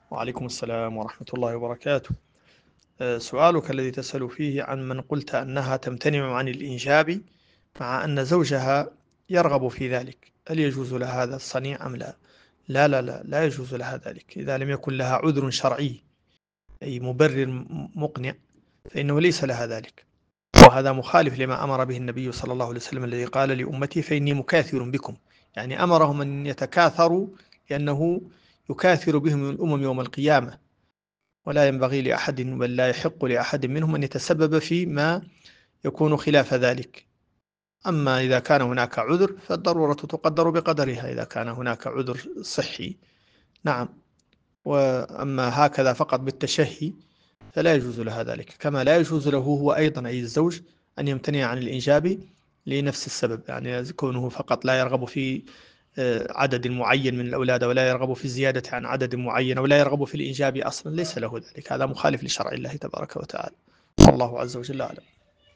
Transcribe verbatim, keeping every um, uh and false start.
وعليكم السلام ورحمة الله وبركاته. آه، سؤالك الذي تسأل فيه عن من قلت أنها تمتنع عن الإنجاب مع أن زوجها يرغب في ذلك، هل يجوز لها هذا الصنيع أم لا؟ لا لا لا لا يجوز لها ذلك إذا لم يكن لها عذر شرعي، أي مبرر م- مقنع، فإنه ليس لها ذلك. وهذا مخالف لما أمر به النبي صلى الله عليه وسلم الذي قال لأمتي فإني مكاثر بكم، يعني أمرهم أن يتكاثروا لأنه يكاثر بهم الأمم يوم القيامة. ولا ينبغي لأحد بل لا يحق لأحد منهم أن يتسبب فيما يكون خلاف ذلك. أما إذا كان هناك عذر فالضرورة تقدر بقدرها، إذا كان هناك عذر صحي نعم. وأما هكذا فقط بالتشهي فلا يجوز لها ذلك، كما لا يجوز له هو أيضا أي الزوج أن يمتنع عن الإنجاب لنفس السبب، يعني كونه فقط لا يرغب في آه، عدد معين من الأولاد، ولا يرغب في الزيادة عن عدد معين، ولا يرغب في الإنجاب أصلا، ليس له ذلك، هذا مخالف لشرع الله تبارك وتعالى. والله عز وجل أعلم.